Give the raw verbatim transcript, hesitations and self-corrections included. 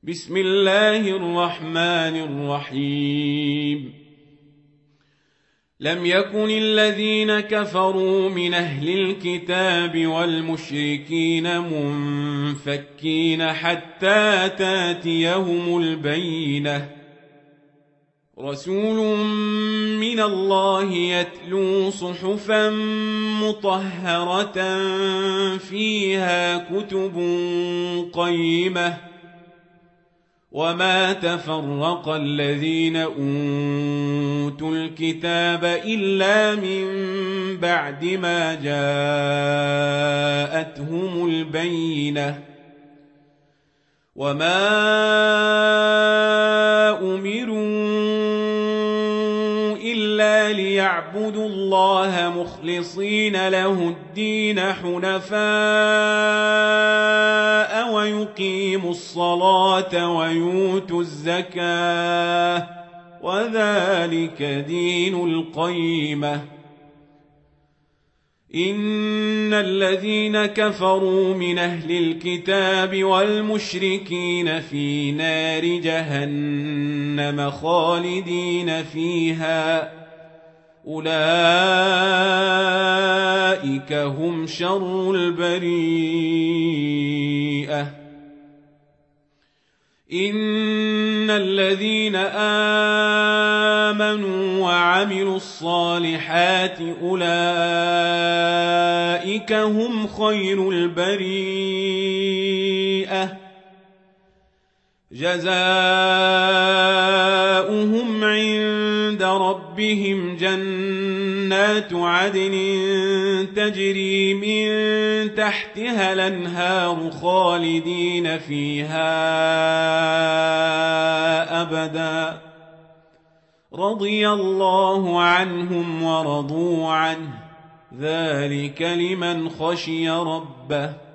بسم الله الرحمن الرحيم لم يكن الذين كفروا من أهل الكتاب والمشركين منفكين حتى تاتيهم البينة رسول من الله يتلو صحفا مطهرة فيها كتب قيمة وما تفرق الذين أوتوا الكتاب إلا من بعد ما جاءتهم البينة وما أمروا إلا ليعبدوا الله مخلصين له الدين حنفاء ويقيموا الصلاة ويؤتوا الزكاة وذلك دين القيمة إن الذين كفروا من أهل الكتاب والمشركين في نار جهنم خالدين فيها أولئك هم شر البريئة إن الذين آمنوا وعملوا الصالحات أولئك هم خير البريئة جزاؤهم عند ربهم جنات عدن تجري من تحتها الأنهار خالدين فيها أبدا رضي الله عنهم ورضوا عنه ذلك لمن خشي ربه